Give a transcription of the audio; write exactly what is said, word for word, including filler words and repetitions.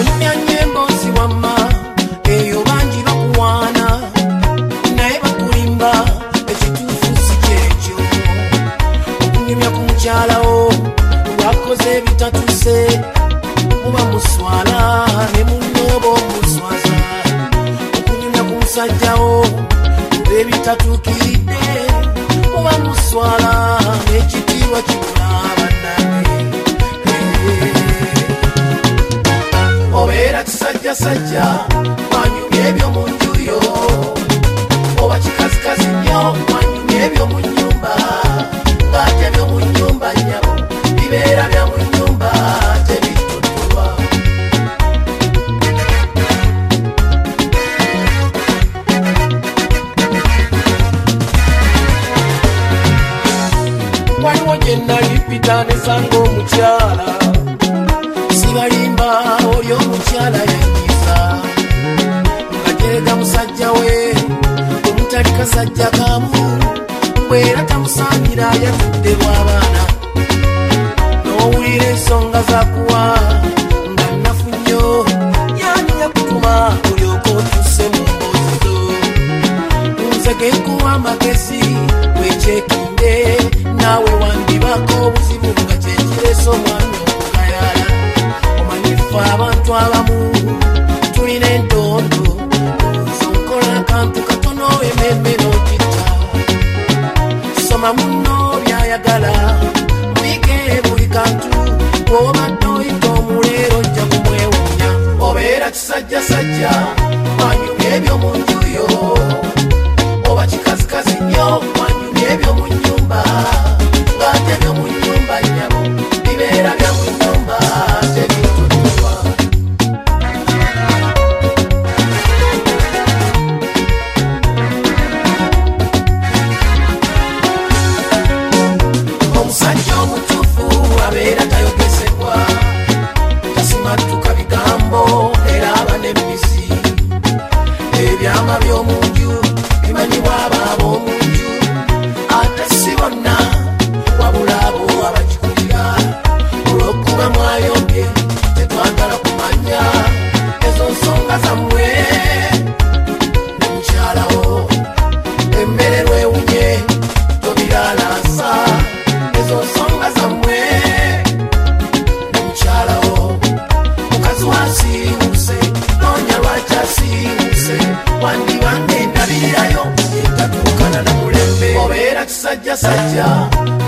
onya nyembo siwama eyo bangi bakuwaana naye bakulimba ekituufu si kyekyo okunyumya ku mukyalawo lwakoze ebitatuse oba muswala ne munooba omuswaza okunyumya ku musajjawo ebitatuukiridde oba muswala n'ekitiibwa kibula bannange obeera kisajjasajja mwanyumya ebyo mu nju yo oba kikazikazi nnyo mwanyumya ebyo mu nnyumba ng'ate byo mu nnyumba nnyabo bibeera bya mu nnyumba tebituddulwa waliwo gye nalipita ne sanga omukyala sibalimba oli omukyala yanyiza nga jerega musajja we omutali kasajja kamu bwera tamusangira yatudde bw'abaana n'owulira ensonga zakuwa nga nnafu nnyo yani yakutuma olyoka otuse mu mboozi zo nze genkuwa amagezi wekyekinde naawe wandibako obuzibu nga kyekireesa omwami okukayala omanyifu abantu abamu tulina entondo zonkola akantu katono ememme n'ogitta soma muno byayagala mwike buli kantu bw'obadde oyita omuleero ojja kumwewunya obeera kisajjasajja mwanyumya ebyo mu nju yo oba kikazikazi nnyo mwanyumya ebyo mu nnyumba ng'ate byo mu nnyumba nnyabo bibeera bya mu nnyumba tebituddulwa omusajja omutuufu abeera tayogezebwa tasimattuka bigambo era aba n'emmisi ebyama by'omu nju bimanyibwa abaabo omu nju ate si bonna wabula abo abagikulira olw'okuba mwayombye tetwagala kumanya ezo nsonga zammwe ne mukyalawo emmere lwewunye tobiralaasa ezo nsonga zammwe ne mukyalawo mukazi wasiiwuse noonya lwaki asiiwuse wandibanga endabirirayo etatuukana na mulembe obeera kisajjasajja